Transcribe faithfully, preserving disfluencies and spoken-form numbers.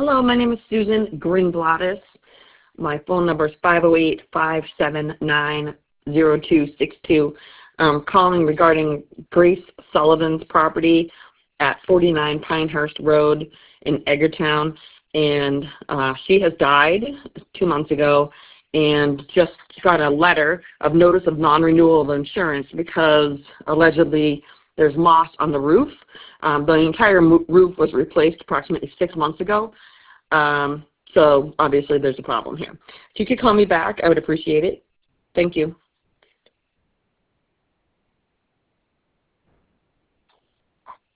Hello, my name is Susan Greenblatt. My phone number is five oh eight, five seven nine, oh two six two. I'm calling regarding Grace Sullivan's property at forty-nine Pinehurst Road in Edgartown, and uh, she has died two months ago and just got a letter of notice of non-renewal of insurance because allegedly there's moss on the roof. Um, the entire roof was replaced approximately six months ago. Um, so obviously there's a problem here. If you could call me back, I would appreciate it. Thank you.